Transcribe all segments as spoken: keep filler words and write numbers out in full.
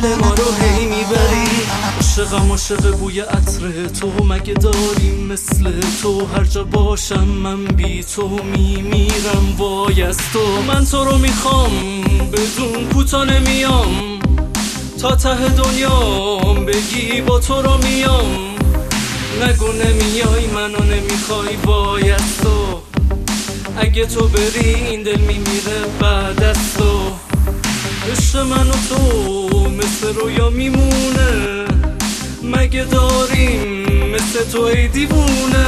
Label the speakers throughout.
Speaker 1: دل ما رو هی میبری. عاشقم عاشق بوی عطر تو، مگه داریم مثل تو؟ هر جا باشم من بی تو میمیرم وای از تو. من تو رو میخوام بدون کوتا نمیام، تا ته دنیام بگی با تو رو میام. نگو نمیای منو نمیخوای وای از تو، اگه تو بری این دل میمیره بعد از تو. عشق من و تو مثل رویا میمونه، مگه داریم مثل تو ای دیوونه؟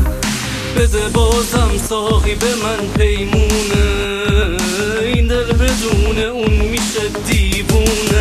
Speaker 1: بده بازم ساقی به من پیمونه، این دل بدون اون میشه دیوونه.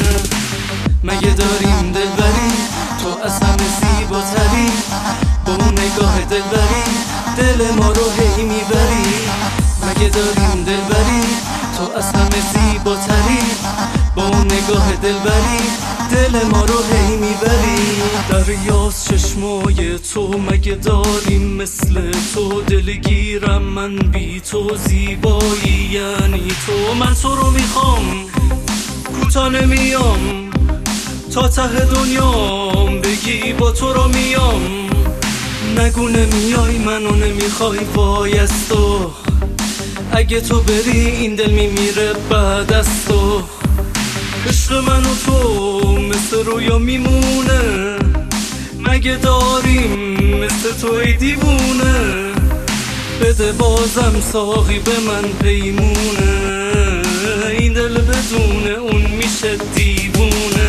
Speaker 1: مگه داریم دلبری تو از همه زیباتری، با اون نگاه دلبری دل ما رو هی میبری. مگه داریم دلبری تو از همه زیباتری، با اون نگاه دلبری دل ما رو هی میبری. دریاست چشمای تو، مگه داریم مثل تو؟ دلگیرم من بی تو، زیبایی یعنی تو. من تو رو میخوام کوتا نمیام، تا ته دنیام بگی با تو رو میام. نگو نمیای منو نمیخوای وای از تو، اگه تو بری این دل میمیره بعد از تو. عشق من و تو مثل رویا میمونه، مگه داریم مثل تو ای دیوونه؟ بده بازم ساقی به من پیمونه، این دل بدون اون میشه دیوونه.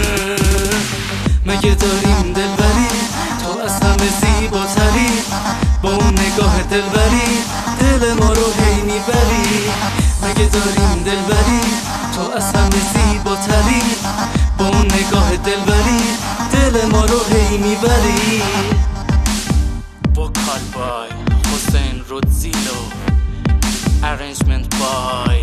Speaker 1: مگه داریم دلبری تو از همه زیباتری، با اون نگاه دلبری دل ما رو هی میبری. مگه داریم دلبری تو از همه زیباتری، با اون نگاه دلبری دل ما رو هی میبری.
Speaker 2: Vocal by Hossein Rodzilo, arrangement by